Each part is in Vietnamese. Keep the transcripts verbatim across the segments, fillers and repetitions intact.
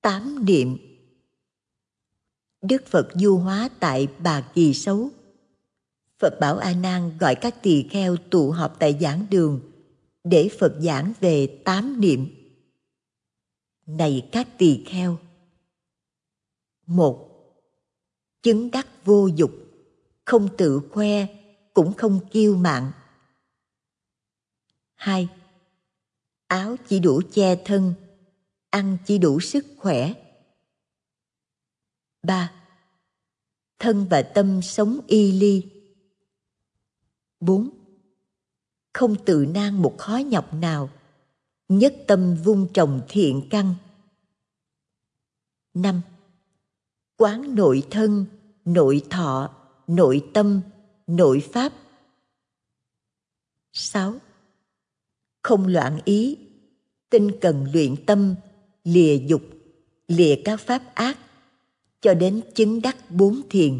Tám niệm. Đức Phật du hóa tại Bà Kỳ Xấu. Phật bảo A Nan gọi các tỳ kheo tụ họp tại giảng đường để Phật giảng về tám niệm. Này các tỳ kheo! Một, chứng đắc vô dục, không tự khoe, cũng không kiêu mạn. Hai, áo chỉ đủ che thân, ăn chỉ đủ sức khỏe. Ba, thân và tâm sống y ly. Bốn, không tự nan một khó nhọc nào, nhất tâm vun trồng thiện căn. Năm, quán nội thân, nội thọ, nội tâm, nội pháp. Sáu, không loạn ý, tinh cần luyện tâm, lìa dục, lìa các pháp ác, cho đến chứng đắc bốn thiền.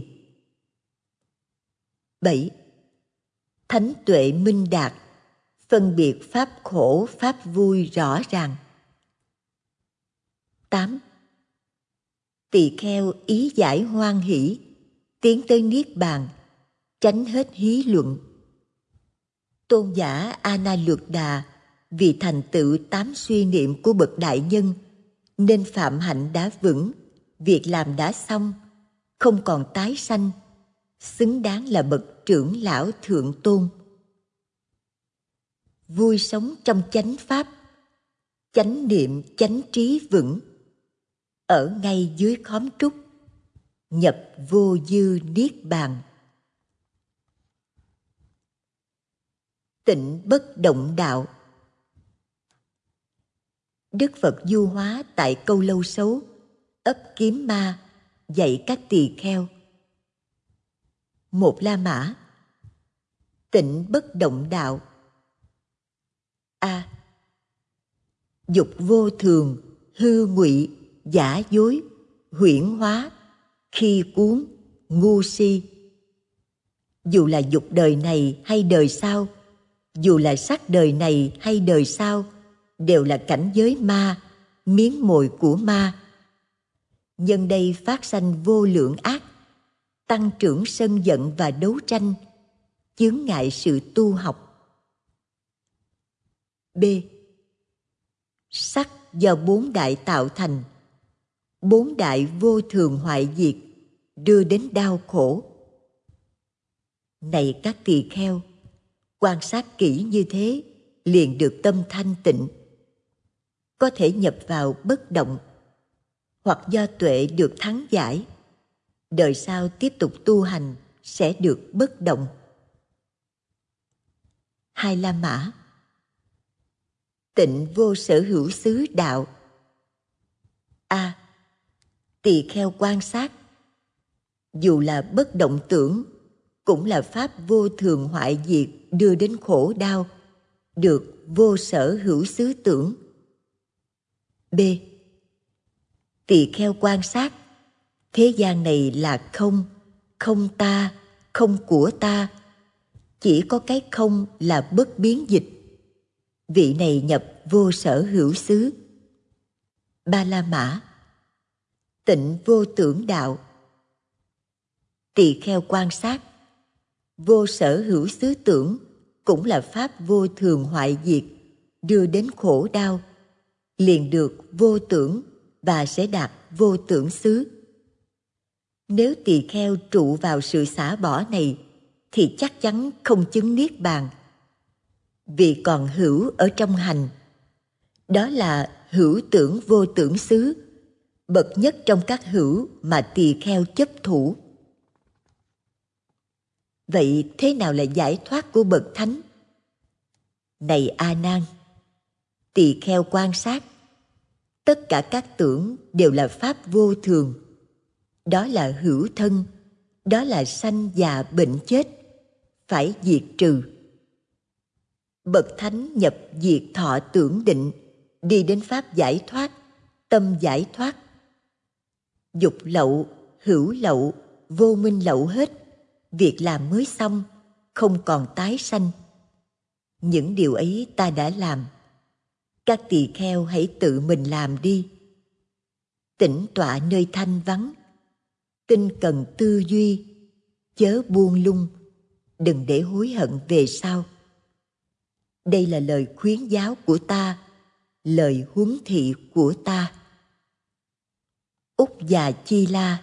Bảy, thánh tuệ minh đạt, phân biệt pháp khổ, pháp vui rõ ràng. Tám, tỳ kheo ý giải hoan hỷ, tiến tới niết bàn, tránh hết hí luận. Tôn giả A Na Lược Đà vì thành tựu tám suy niệm của bậc đại nhân nên phạm hạnh đã vững, việc làm đã xong, không còn tái sanh, xứng đáng là bậc trưởng lão thượng tôn. Vui sống trong chánh pháp, chánh niệm chánh trí vững, ở ngay dưới khóm trúc, nhập vô dư niết bàn. Tịnh bất động đạo. Đức Phật du hóa tại Câu Lâu Xấu, ấp Kiếm Ma, dạy các tỳ kheo. Một La Mã. Tịnh bất động đạo. A. Dục vô thường, hư ngụy, giả dối, huyễn hóa, khi cuốn, ngu si. Dù là dục đời này hay đời sau, dù là sắc đời này hay đời sau, đều là cảnh giới ma, miếng mồi của ma. Nhân đây phát sanh vô lượng ác, tăng trưởng sân giận và đấu tranh, chướng ngại sự tu học. B. Sắc do bốn đại tạo thành, bốn đại vô thường hoại diệt, đưa đến đau khổ. Này các tỳ kheo, quan sát kỹ như thế, liền được tâm thanh tịnh, có thể nhập vào bất động, hoặc do tuệ được thắng giải, đời sau tiếp tục tu hành sẽ được bất động. Hai La Mã. Tịnh vô sở hữu xứ đạo. A. Tỳ kheo quan sát, dù là bất động tưởng, cũng là pháp vô thường hoại diệt, đưa đến khổ đau, được vô sở hữu xứ tưởng. B. Tỳ kheo quan sát, thế gian này là không, không ta, không của ta, chỉ có cái không là bất biến dịch. Vị này nhập vô sở hữu xứ. Ba La Mã. Tịnh vô tưởng đạo. Tỳ kheo quan sát, vô sở hữu xứ tưởng cũng là pháp vô thường hoại diệt, đưa đến khổ đau, liền được vô tưởng và sẽ đạt vô tưởng xứ. Nếu tỳ kheo trụ vào sự xả bỏ này thì chắc chắn không chứng niết bàn, vì còn hữu ở trong hành. Đó là hữu tưởng vô tưởng xứ, bậc nhất trong các hữu mà tỳ kheo chấp thủ. Vậy thế nào là giải thoát của bậc thánh? Này A Nan, tỳ kheo quan sát, tất cả các tưởng đều là pháp vô thường. Đó là hữu thân, đó là sanh già bệnh chết, phải diệt trừ. Bậc thánh nhập diệt thọ tưởng định, đi đến pháp giải thoát, tâm giải thoát. Dục lậu, hữu lậu, vô minh lậu hết, việc làm mới xong, không còn tái sanh. Những điều ấy ta đã làm, các tỳ kheo hãy tự mình làm đi. tĩnh tọa nơi thanh vắng, tinh cần tư duy, chớ buông lung, đừng để hối hận về sau. Đây là lời khuyến giáo của ta, lời huấn thị của ta. Úc Già Chi La.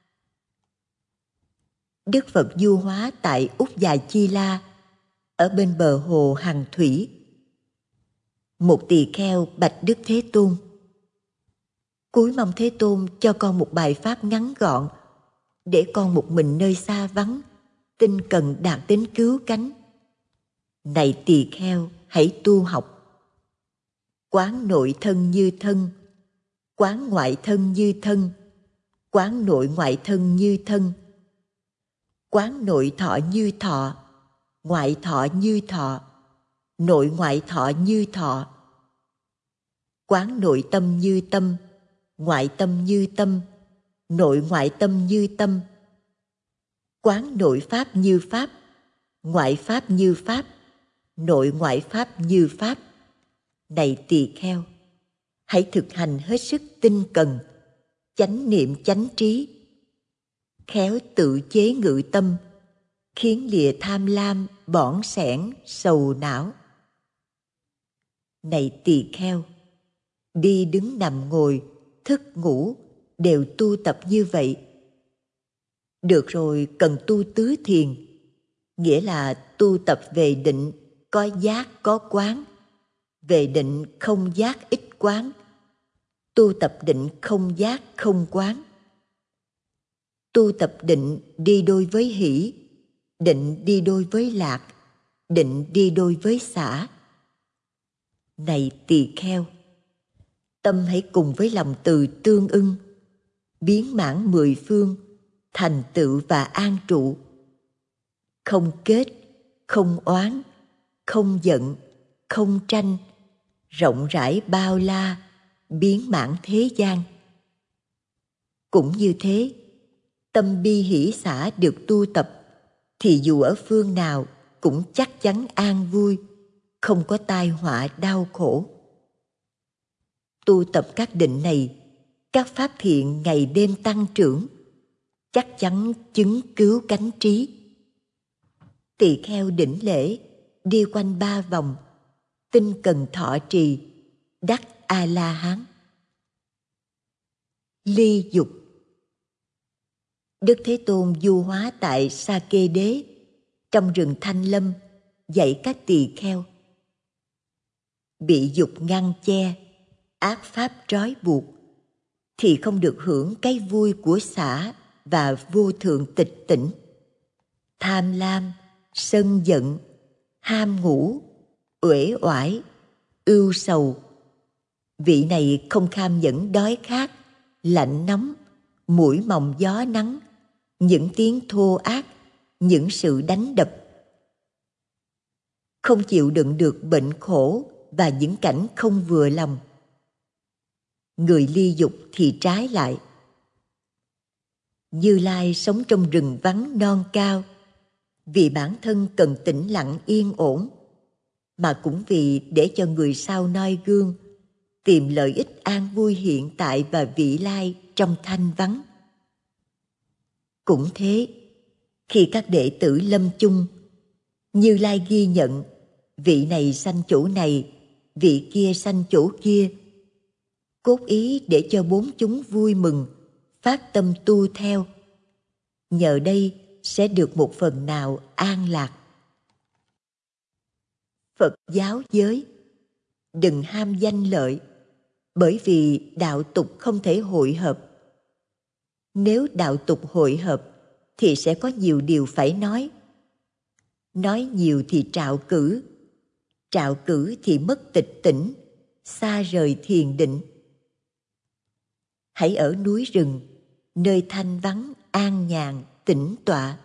Đức Phật du hóa tại Úc Già Chi La, ở bên bờ hồ Hằng Thủy. Một tỳ kheo bạch Đức Thế Tôn: cúi mong Thế Tôn cho con một bài pháp ngắn gọn, để con một mình nơi xa vắng, tinh cần đạt đến cứu cánh. Này tỳ kheo, hãy tu học. Quán nội thân như thân, quán ngoại thân như thân, quán nội ngoại thân như thân, quán nội thọ như thọ, ngoại thọ như thọ, nội ngoại thọ như thọ, quán nội tâm như tâm, ngoại tâm như tâm, nội ngoại tâm như tâm, quán nội pháp như pháp, ngoại pháp như pháp, nội ngoại pháp như pháp. Này tỳ kheo, hãy thực hành hết sức tinh cần, chánh niệm chánh trí, khéo tự chế ngự tâm, khiến lìa tham lam, bỏn sẻn, sầu não. Này tỳ kheo, đi đứng nằm ngồi, thức ngủ đều tu tập như vậy. Được rồi, cần tu tứ thiền, nghĩa là tu tập về định có giác có quán, về định không giác ít quán, tu tập định không giác không quán. Tu tập định đi đôi với hỷ, định đi đôi với lạc, định đi đôi với xả. Này tỳ kheo, tâm hãy cùng với lòng từ tương ưng, biến mãn mười phương, thành tựu và an trụ. Không kết, không oán, không giận, không tranh, rộng rãi bao la, biến mãn thế gian. Cũng như thế, tâm bi hỷ xả được tu tập, thì dù ở phương nào cũng chắc chắn an vui, không có tai họa đau khổ. Tu tập các định này, các pháp thiện ngày đêm tăng trưởng, chắc chắn chứng cứu cánh trí. Tỳ kheo đỉnh lễ, đi quanh ba vòng, tinh cần thọ trì, đắc A-la-hán. Ly dục. Đức Thế Tôn du hóa tại Sa Kê Đế, trong rừng Thanh Lâm, dạy các tỳ kheo: bị dục ngăn che, ác pháp trói buộc, thì không được hưởng cái vui của xả và vô thượng tịch tỉnh. Tham lam, sân giận, ham ngủ, uể oải, ưu sầu, vị này không kham nhẫn đói khát, lạnh nóng, muỗi mồng gió nắng, những tiếng thô ác, những sự đánh đập. Không chịu đựng được bệnh khổ và những cảnh không vừa lòng. Người ly dục thì trái lại. Như Lai sống trong rừng vắng non cao, vì bản thân cần tĩnh lặng yên ổn, mà cũng vì để cho người sau noi gương, tìm lợi ích an vui hiện tại và vị lai trong thanh vắng. Cũng thế, khi các đệ tử lâm chung, Như Lai ghi nhận vị này sanh chỗ này, vị kia sanh chỗ kia, cốt ý để cho bốn chúng vui mừng, phát tâm tu theo. Nhờ đây sẽ được một phần nào an lạc. Phật giáo giới: đừng ham danh lợi, bởi vì đạo tục không thể hội hợp. Nếu đạo tục hội hợp thì sẽ có nhiều điều phải nói. Nói nhiều thì trạo cử, trạo cử thì mất tịch tỉnh, xa rời thiền định. Hãy ở núi rừng, nơi thanh vắng, an nhàn, tĩnh tọa.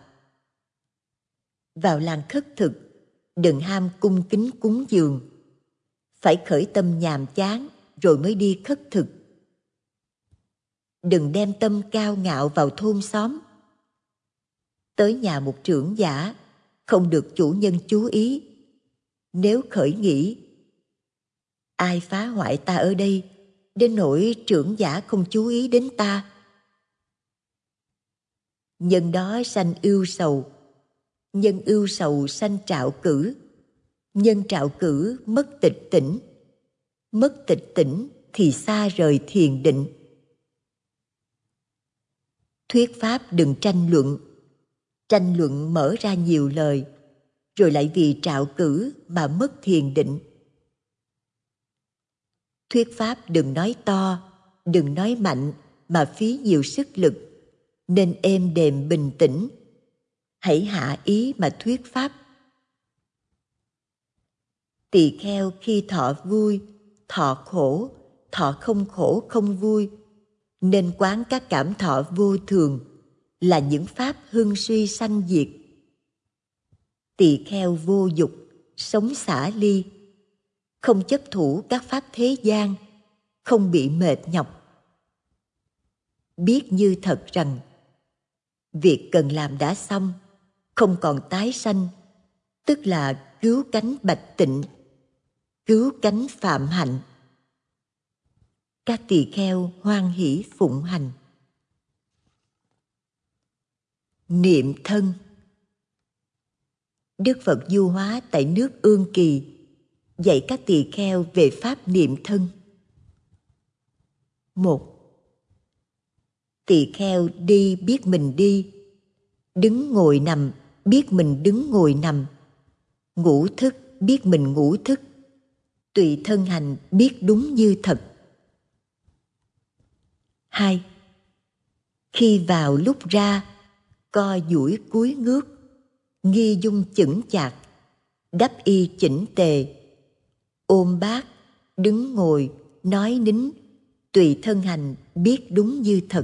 Vào làng khất thực, đừng ham cung kính cúng dường, phải khởi tâm nhàm chán rồi mới đi khất thực. Đừng đem tâm cao ngạo vào thôn xóm. Tới nhà một trưởng giả, không được chủ nhân chú ý. Nếu khởi nghĩ, ai phá hoại ta ở đây, đến nỗi trưởng giả không chú ý đến ta. Nhân đó sanh ưu sầu, nhân ưu sầu sanh trạo cử, nhân trạo cử mất tịch tỉnh, mất tịch tỉnh thì xa rời thiền định. Thuyết pháp đừng tranh luận, tranh luận mở ra nhiều lời, rồi lại vì trạo cử mà mất thiền định. Thuyết pháp đừng nói to, đừng nói mạnh mà phí nhiều sức lực, nên êm đềm bình tĩnh. Hãy hạ ý mà thuyết pháp. Tỳ kheo khi thọ vui, thọ khổ, thọ không khổ không vui, nên quán các cảm thọ vô thường là những pháp hưng suy sanh diệt. Tỳ kheo vô dục, sống xả ly, không chấp thủ các pháp thế gian, không bị mệt nhọc. Biết như thật rằng việc cần làm đã xong, không còn tái sanh, tức là cứu cánh bạch tịnh, cứu cánh phạm hạnh. Các tỳ kheo hoan hỷ phụng hành. Niệm thân. Đức Phật du hóa tại nước Ương Kỳ, dạy các tỳ kheo về pháp niệm thân. Một. Tỳ kheo đi biết mình đi, đứng ngồi nằm biết mình đứng ngồi nằm, ngủ thức biết mình ngủ thức, tùy thân hành biết đúng như thật. Hai. Khi vào lúc ra, co duỗi cúi ngước, nghi dung chững chạc, đắp y chỉnh tề, ôm bát, đứng ngồi, nói nín, tùy thân hành biết đúng như thật.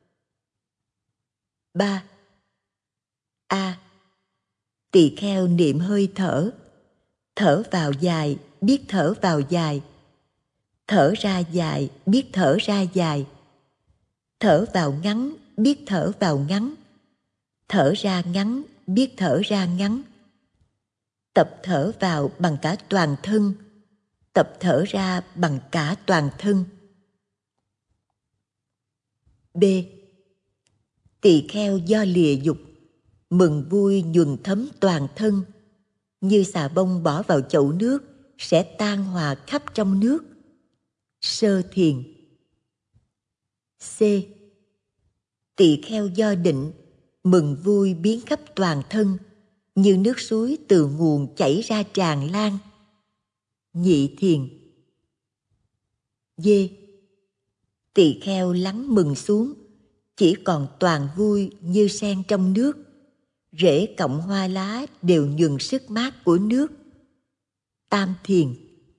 Ba. A. Tỳ kheo niệm hơi thở, thở vào dài biết thở vào dài, thở ra dài biết thở ra dài, thở vào ngắn biết thở vào ngắn, thở ra ngắn biết thở ra ngắn. Tập thở vào bằng cả toàn thân, tập thở ra bằng cả toàn thân. B. Tỳ kheo do lìa dục, mừng vui nhuần thấm toàn thân, như xà bông bỏ vào chậu nước sẽ tan hòa khắp trong nước. Sơ thiền. C. Tỳ kheo do định, mừng vui biến khắp toàn thân, như nước suối từ nguồn chảy ra tràn lan. Nhị thiền. D. Tỳ kheo lắng mừng xuống, chỉ còn toàn vui như sen trong nước, rễ cọng hoa lá đều nhuần sức mát của nước. Tam thiền.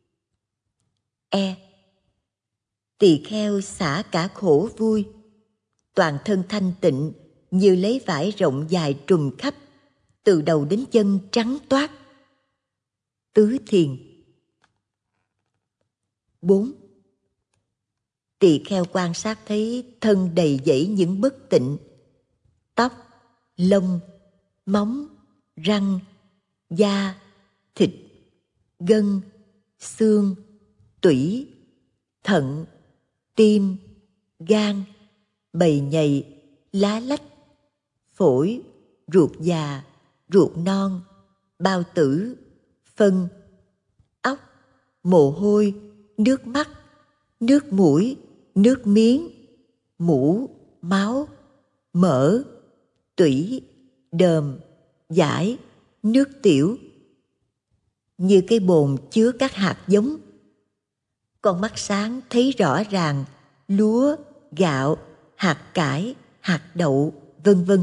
E. Tỳ kheo xả cả khổ vui, toàn thân thanh tịnh như lấy vải rộng dài trùm khắp, từ đầu đến chân trắng toát. Tứ thiền. Bốn. Tỳ kheo quan sát thấy thân đầy dẫy những bất tịnh, tóc, lông, móng, răng, da, thịt, gân, xương, tủy, thận, tim, gan, bầy nhầy, lá lách, phổi, ruột già, ruột non, bao tử, phân, óc, mồ hôi, nước mắt, nước mũi, nước miếng, mũ, máu, mỡ, tủy, đờm, dãi, nước tiểu. Như cái bồn chứa các hạt giống. Con mắt sáng thấy rõ ràng lúa, gạo, hạt cải, hạt đậu, vân vân.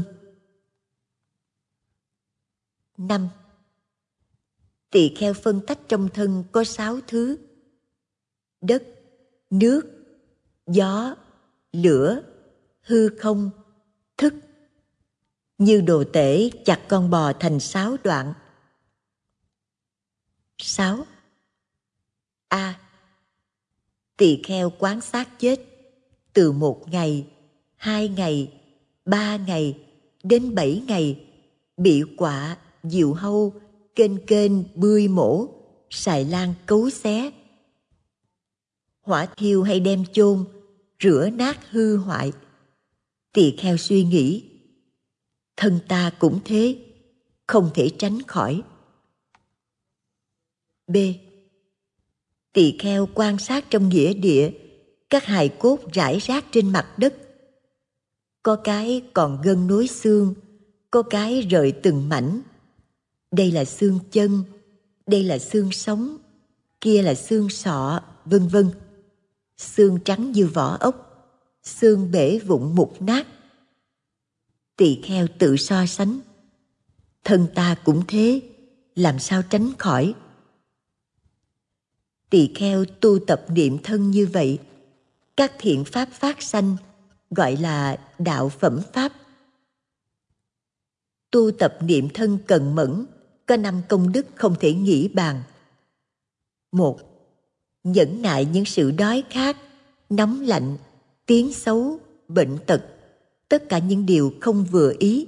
Năm. Tỳ kheo phân tách trong thân có sáu thứ: đất, nước, gió, lửa, hư không, thức. Như đồ tể chặt con bò thành sáu đoạn. Sáu. A. Tỳ kheo quán sát chết, từ một ngày, hai ngày, ba ngày đến bảy ngày, bị quạ, diều hâu, kênh kênh bươi mổ, xài lan cấu xé. hỏa thiêu hay đem chôn, rửa nát hư hoại. Tỳ kheo suy nghĩ, thân ta cũng thế, không thể tránh khỏi. B. Tỳ kheo quan sát trong nghĩa địa các hài cốt rải rác trên mặt đất. Có cái còn gân nối xương, có cái rời từng mảnh. Đây là xương chân, đây là xương sống, kia là xương sọ, vân vân. Xương trắng như vỏ ốc, xương bể vụn mục nát. Tỳ kheo tự so sánh, thân ta cũng thế, làm sao tránh khỏi. Tỳ kheo tu tập niệm thân như vậy, các thiện pháp phát sanh, gọi là đạo phẩm pháp. Tu tập niệm thân cần mẫn, có năm công đức không thể nghĩ bàn. Một, nhẫn nại những sự đói khát, nóng lạnh, tiếng xấu, bệnh tật, tất cả những điều không vừa ý.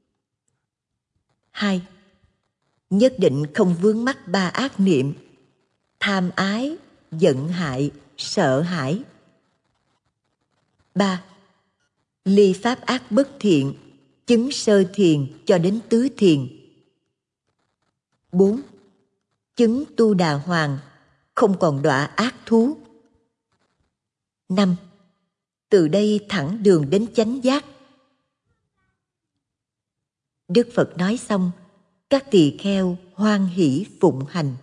Hai, nhất định không vướng mắc ba ác niệm: tham ái, giận hại, sợ hãi. Ba, ly pháp ác bất thiện, chứng sơ thiền cho đến tứ thiền. Bốn, chứng tu đà hoàng, không còn đọa ác thú. Năm, từ đây thẳng đường đến chánh giác. Đức Phật nói xong, các tỳ kheo hoan hỷ phụng hành.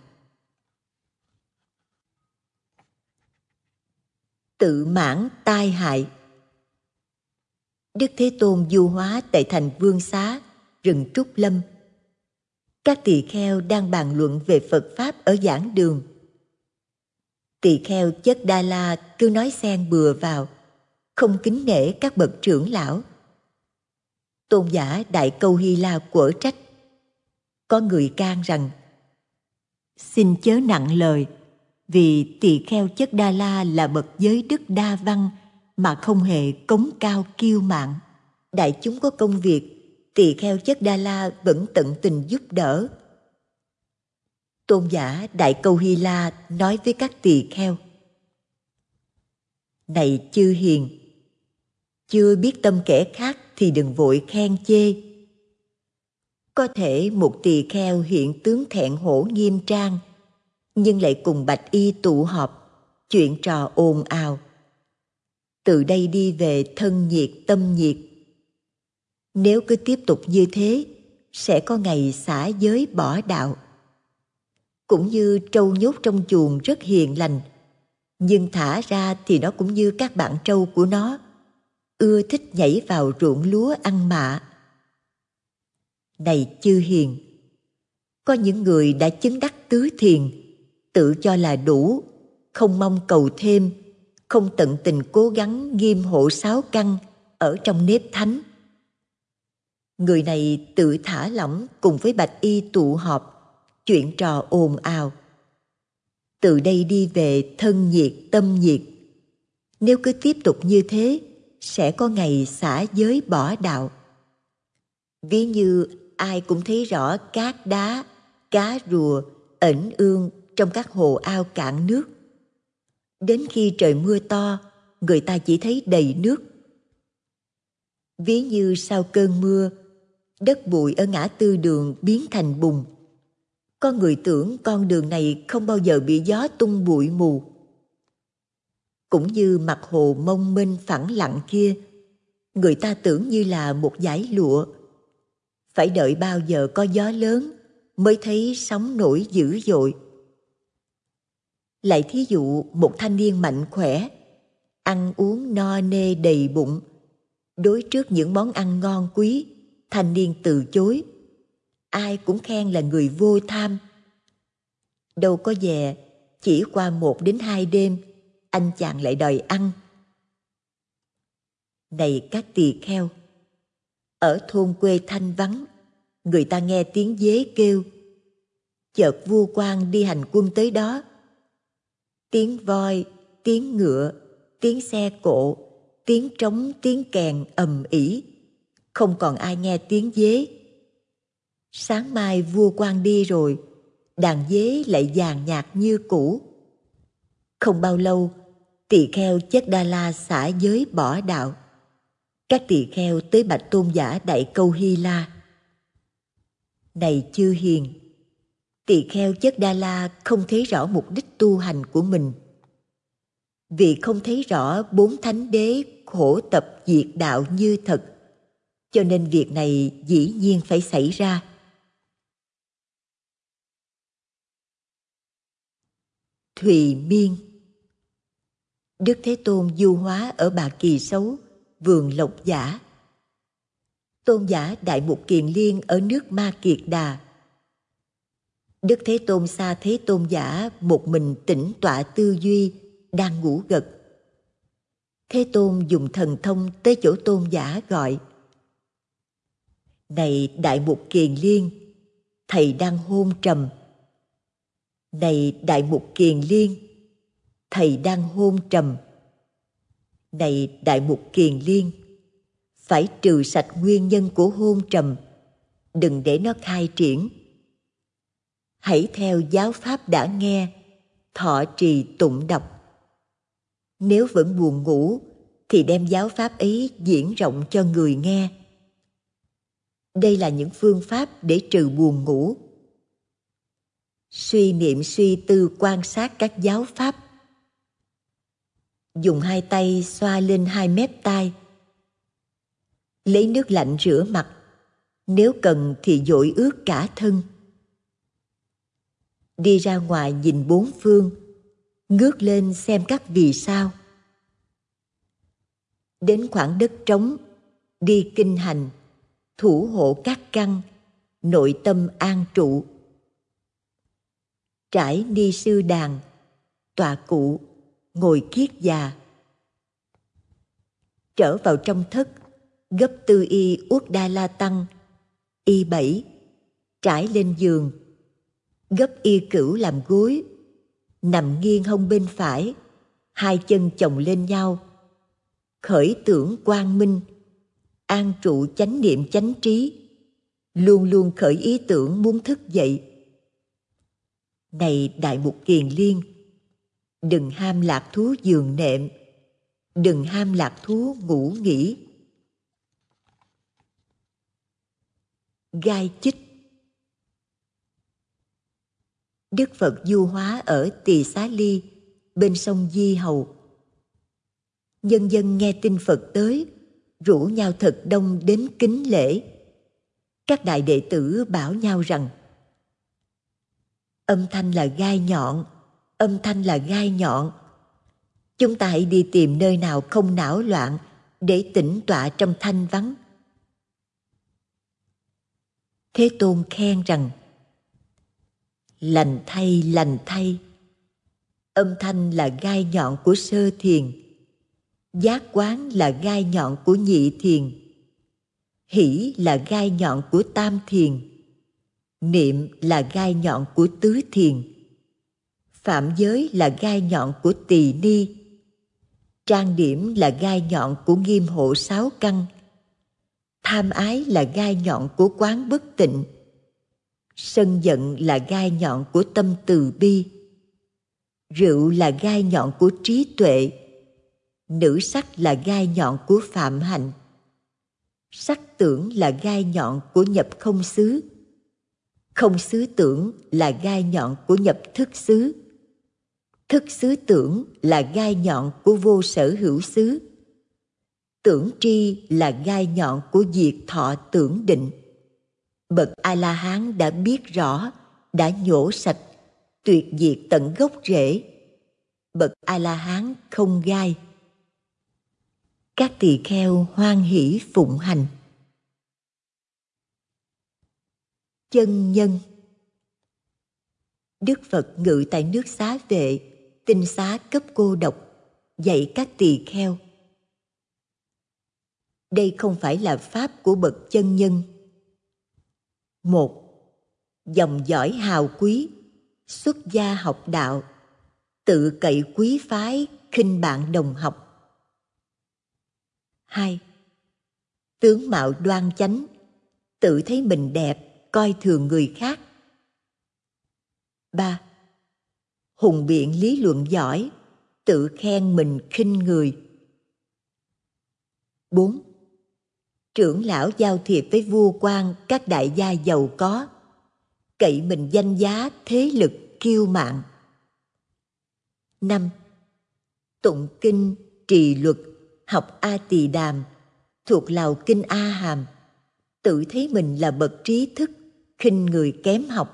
Tự mãn tai hại. Đức Thế Tôn du hóa tại thành Vương Xá, rừng Trúc Lâm. Các tỳ kheo đang bàn luận về Phật Pháp ở giảng đường. Tỳ kheo Chất Đa La cứ nói xen bừa vào, không kính nể các bậc trưởng lão. Tôn giả Đại Câu Hy La quở trách. Có người can rằng, xin chớ nặng lời, vì tỳ kheo Chất Đa La là bậc giới đức đa văn mà không hề cống cao kiêu mạn. Đại chúng có công việc, tỳ kheo Chất Đa La vẫn tận tình giúp đỡ. Tôn giả Đại Câu Hy La nói với các tỳ kheo, này chư hiền, chưa biết tâm kẻ khác thì đừng vội khen chê. Có thể một tỳ kheo hiện tướng thẹn hổ nghiêm trang, nhưng lại cùng bạch y tụ họp, chuyện trò ồn ào. Từ đây đi về thân nhiệt tâm nhiệt. Nếu cứ tiếp tục như thế, sẽ có ngày xả giới bỏ đạo. Cũng như trâu nhốt trong chuồng rất hiền lành, nhưng thả ra thì nó cũng như các bạn trâu của nó, ưa thích nhảy vào ruộng lúa ăn mạ. Này chư hiền, có những người đã chứng đắc tứ thiền, tự cho là đủ, không mong cầu thêm, không tận tình cố gắng nghiêm hộ sáu căn ở trong nếp thánh. Người này tự thả lỏng cùng với bạch y tụ họp, chuyện trò ồn ào. Từ đây đi về thân nhiệt tâm nhiệt. Nếu cứ tiếp tục như thế, sẽ có ngày xả giới bỏ đạo. Ví như ai cũng thấy rõ cát đá, cá rùa, ẩn ương trong các hồ ao cạn nước. Đến khi trời mưa to, người ta chỉ thấy đầy nước. Ví như sau cơn mưa, đất bụi ở ngã tư đường biến thành bùn. Có người tưởng con đường này không bao giờ bị gió tung bụi mù. Cũng như mặt hồ mông mênh phẳng lặng kia, người ta tưởng như là một dải lụa. Phải đợi bao giờ có gió lớn mới thấy sóng nổi dữ dội. Lại thí dụ một thanh niên mạnh khỏe, ăn uống no nê đầy bụng. Đối trước những món ăn ngon quý, thanh niên từ chối. Ai cũng khen là người vô tham. Đâu có dè, chỉ qua một đến hai đêm, anh chàng lại đòi ăn. Này các tỳ kheo, ở thôn quê thanh vắng, người ta nghe tiếng dế kêu. Chợt vua quan đi hành quân tới đó. Tiếng voi, tiếng ngựa, tiếng xe cộ, tiếng trống, tiếng kèn ầm ĩ. Không còn ai nghe tiếng dế. Sáng mai vua quan đi rồi, đàn dế lại vàng nhạt như cũ. Không bao lâu, Tỳ kheo Chất Đa La xả giới bỏ đạo. Các tỳ kheo tới bạch tôn giả Đại Câu Hy La: Này chư hiền, tỳ kheo Chất Đa La không thấy rõ mục đích tu hành của mình. Vì không thấy rõ bốn thánh đế khổ tập diệt đạo như thật, cho nên việc này dĩ nhiên phải xảy ra. Thùy Miên. Đức Thế Tôn du hóa ở Bà Kỳ Xấu, vườn Lộc Giả. Tôn giả Đại Mục Kiền Liên ở nước Ma Kiệt Đà. Đức Thế Tôn xa Thế Tôn giả một mình tĩnh tọa tư duy, đang ngủ gật. Thế Tôn dùng thần thông tới chỗ tôn giả gọi: Này Đại Mục Kiền Liên, thầy đang hôn trầm. Này Đại Mục Kiền Liên, thầy đang hôn trầm. Này Đại Mục Kiền Liên, phải trừ sạch nguyên nhân của hôn trầm, đừng để nó khai triển. Hãy theo giáo pháp đã nghe, thọ trì tụng đọc. Nếu vẫn buồn ngủ, thì đem giáo pháp ấy diễn rộng cho người nghe. Đây là những phương pháp để trừ buồn ngủ. Suy niệm suy tư quan sát các giáo pháp. Dùng hai tay xoa lên hai mép tai. Lấy nước lạnh rửa mặt, nếu cần thì dội ướt cả thân. Đi ra ngoài nhìn bốn phương, ngước lên xem các vì sao. Đến khoảng đất trống, đi kinh hành, thủ hộ các căn, nội tâm an trụ. Trải ni sư đàn, tọa cụ, ngồi kiết già. Trở vào trong thất, gấp tư y Uất Đa La Tăng, y bảy, trải lên giường, gấp y cửu làm gối, nằm nghiêng hông bên phải, hai chân chồng lên nhau, khởi tưởng quang minh, an trụ chánh niệm chánh trí, luôn luôn khởi ý tưởng muốn thức dậy. Này Đại Mục Kiền Liên, đừng ham lạc thú giường nệm, đừng ham lạc thú ngủ nghỉ. Gai chích. Đức Phật du hóa ở Tỳ Xá Ly, bên sông Di Hầu. Nhân dân nghe tin Phật tới, rủ nhau thật đông đến kính lễ. Các đại đệ tử bảo nhau rằng: Âm thanh là gai nhọn, âm thanh là gai nhọn. Chúng ta hãy đi tìm nơi nào không não loạn để tĩnh tọa trong thanh vắng. Thế Tôn khen rằng: Lành thay, lành thay. Âm thanh là gai nhọn của sơ thiền, giác quán là gai nhọn của nhị thiền, hỷ là gai nhọn của tam thiền, niệm là gai nhọn của tứ thiền, phạm giới là gai nhọn của tỳ ni, trang điểm là gai nhọn của nghiêm hộ sáu căn, tham ái là gai nhọn của quán bất tịnh, sân giận là gai nhọn của tâm từ bi, rượu là gai nhọn của trí tuệ, nữ sắc là gai nhọn của phạm hạnh, sắc tưởng là gai nhọn của nhập không xứ, không xứ tưởng là gai nhọn của nhập thức xứ, thức xứ tưởng là gai nhọn của vô sở hữu xứ, tưởng tri là gai nhọn của diệt thọ tưởng định. Bậc A-la-hán đã biết rõ, đã nhổ sạch, tuyệt diệt tận gốc rễ. Bậc A-la-hán không gai. Các tỳ kheo hoan hỷ phụng hành. Chân nhân. Đức Phật ngự tại nước Xá Vệ, tinh xá cấp cô độc, dạy các tỳ kheo. Đây không phải là pháp của bậc chân nhân. Một, dòng dõi hào quý, xuất gia học đạo, tự cậy quý phái, khinh bạn đồng học. Hai, tướng mạo đoan chánh, tự thấy mình đẹp, coi thường người khác. Ba, hùng biện lý luận giỏi, tự khen mình khinh người. Bốn. Trưởng lão giao thiệp với vua quan các đại gia giàu có, cậy mình danh giá thế lực kiêu mạn. Năm. Tụng kinh, trì luật, học A Tỳ Đàm, thuộc lào kinh A Hàm, tự thấy mình là bậc trí thức, khinh người kém học.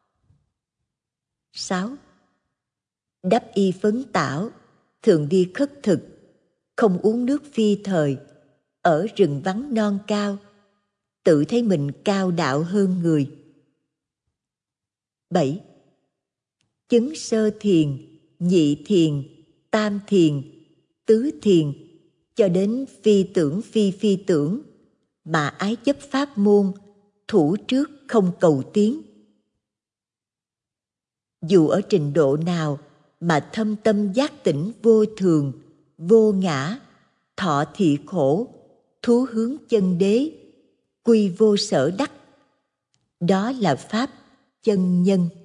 Sáu. Đắp y phấn tảo, thường đi khất thực, không uống nước phi thời, ở rừng vắng non cao, tự thấy mình cao đạo hơn người. Bảy. Chứng sơ thiền, nhị thiền, tam thiền, tứ thiền, cho đến phi tưởng phi phi tưởng, mà ái chấp pháp môn, thủ trước không cầu tiến. Dù ở trình độ nào mà thâm tâm giác tỉnh vô thường, vô ngã, thọ thị khổ, thú hướng chân đế, quy vô sở đắc, đó là pháp chân nhân.